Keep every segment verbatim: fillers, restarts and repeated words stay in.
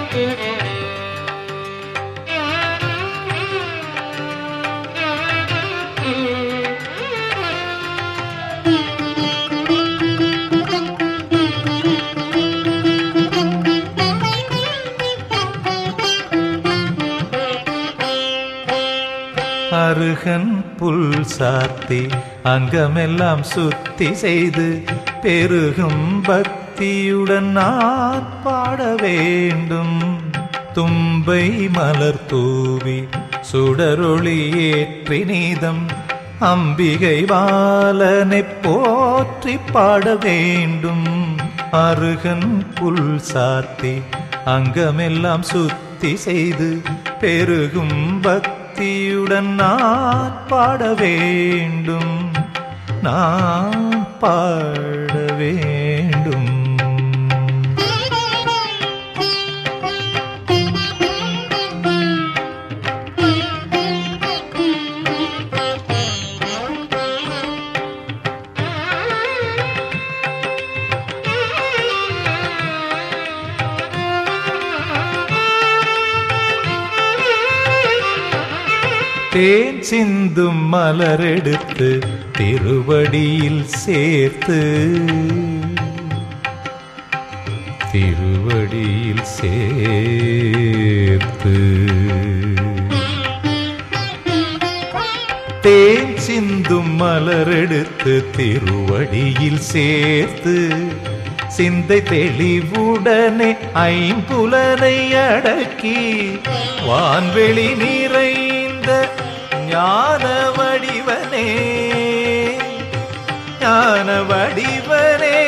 அருகன் புல் சாத்தி அங்கமெல்லாம் சுத்தி செய்து பெருகும் பக்தியுடன் நான் பாட வேண்டும். தும்பை மலர் தூவி சுடரொளி ஏற்றி நீதம் அம்பிகை பாலனை போற்றி பாட வேண்டும். அருகன் புல் சாத்தி அங்கமெல்லாம் சுத்தி செய்து பெருகும் பக்தியுடன் நான் பாட வேண்டும். நான் பாட வேண்டும். தேன் சிந்தும் மலரெடுத்து திருவடியில் சேர்த்து திருவடியில் சேர்த்து தேன் சிந்தும் மலரெடுத்து திருவடியில் சேர்த்து சிந்தை தெளிவுடனே ஐம்புலனை அடக்கி வான்வெளி நிறைந்த ஞான வடிவனே ஞான வடிவனே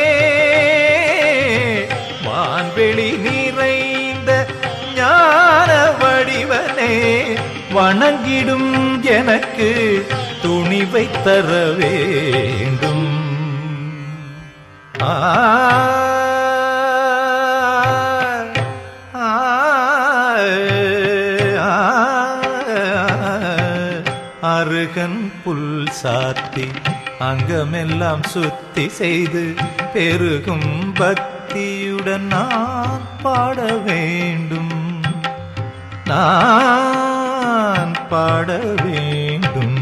வான்வெளி நிறைந்த ஞான வடிவனே வணங்கிடும் எனக்கு துணிவை தர வேண்டும். ஆ அருகன் புல் சாத்தி அங்கமெல்லாம் சுத்தி செய்து பெருகும் பக்தியுடன் நான் பாட வேண்டும். நான் பாட வேண்டும்.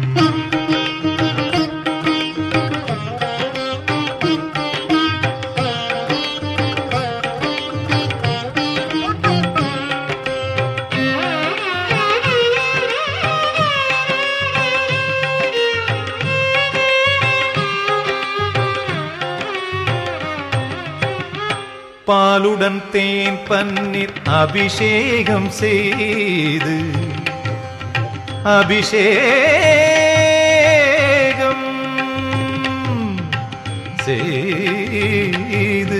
பாலுடன் தேன் பன்னீர் அபிஷேகம் செய்து அபிஷேகம் செய்து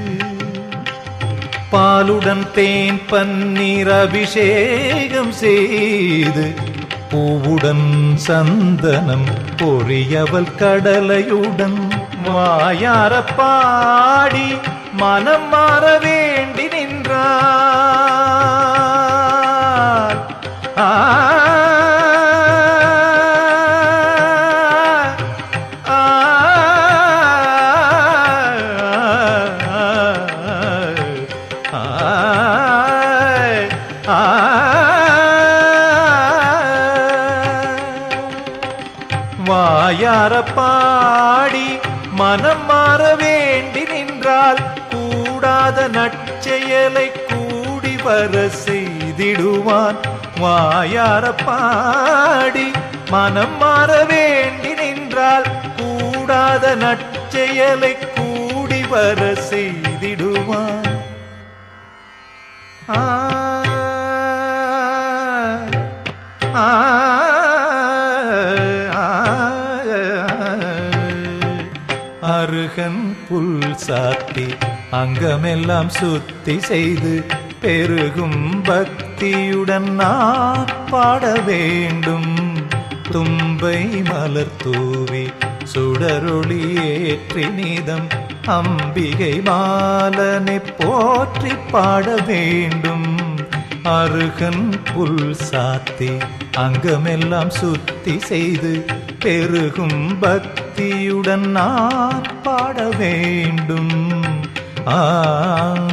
பாலுடன் தேன் பன்னீர் அபிஷேகம் செய்து பூவுடன் சந்தனம் பொரியவள் கடலையுடன் வாயார பாடி மனம் மாற வேண்டி நின்றார். ஆ வாயார பாடி மனம் மாற வேண்டி நின்றால் கூடாத நற்செயலை கூடி வர செய்திடுவான். வாயார பாடி மனம் மாற வேண்டி நின்றால் கூடாத நற்செயலை கூடி வர செய்திடுவான். ஆ ஆ அருகன் புல் சாத்தி அங்கமெல்லாம் சுத்தி செய்து பெருகும் பக்தியுடன் நான் பாட வேண்டும். தும்பை மலர் தூவி சுடரொளி ஏற்றி நீதம் அம்பிகை பாலனை போற்றி பாட வேண்டும். அருகன் புல் சாத்தி அங்கமெல்லாம் சுத்தி செய்து பெருகும் பக்தியுடன் நான் பாட வேண்டும். ஆ